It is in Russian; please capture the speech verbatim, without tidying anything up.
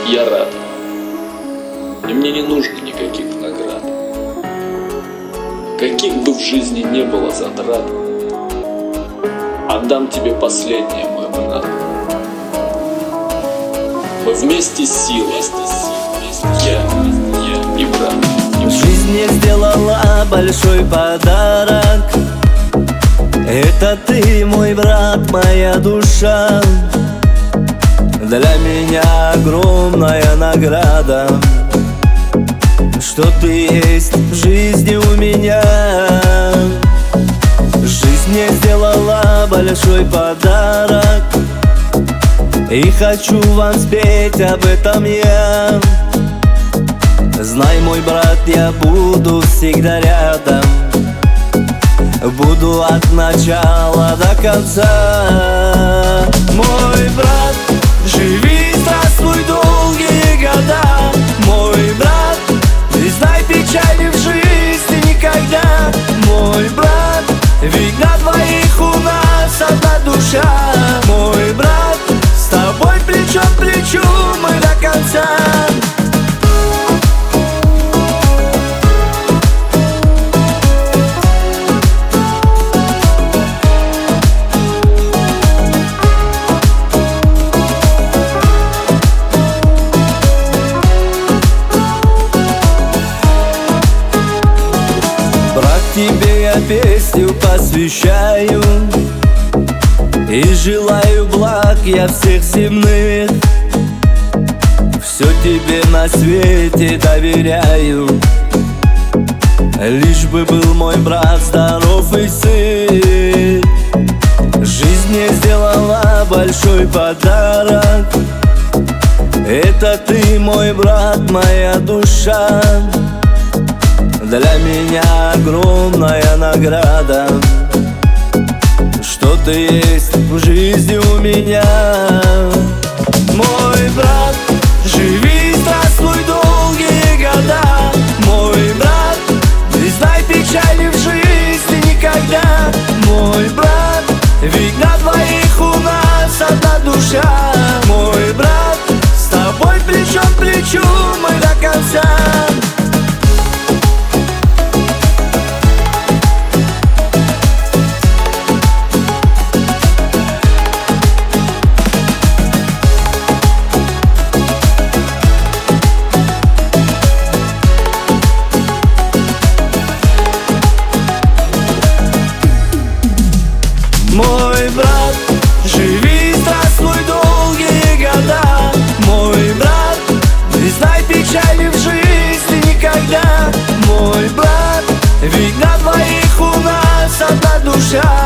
Я рад, и мне не нужно никаких наград. Каких бы в жизни не было затрат, отдам тебе последнее, мой брат. Мы вместе сила, я, я и брат. Жизнь мне сделала большой подарок. Это ты, мой брат, моя душа. Для меня огромная награда, что ты есть в жизни у меня. Жизнь мне сделала большой подарок, и хочу вам спеть об этом я. Знай, мой брат, я буду всегда рядом, буду от начала до конца. Мой брат, живи, здравствуй долгие года. Мой брат, не знай печали в жизни никогда. Мой брат, ведь на двоих у нас одна душа. Мой брат, с тобой плечом к плечу мы до конца. Тебе я песню посвящаю и желаю благ я всех земных. Все тебе на свете доверяю, лишь бы был мой брат здоров и сыт. Жизнь мне сделала большой подарок. Это ты, мой брат, моя душа. Для меня огромная награда, что ты есть в жизни у меня. Мой брат, живи, здравствуй долгие года. Мой брат, не знай печали в жизни никогда. Мой брат, ведь на двоих у нас одна душа. Мой брат, с тобой плечом к плечу мы до конца. Мой брат, живи, здравствуй долгие года. Мой брат, не знай печали в жизни никогда. Мой брат, ведь на двоих у нас одна душа.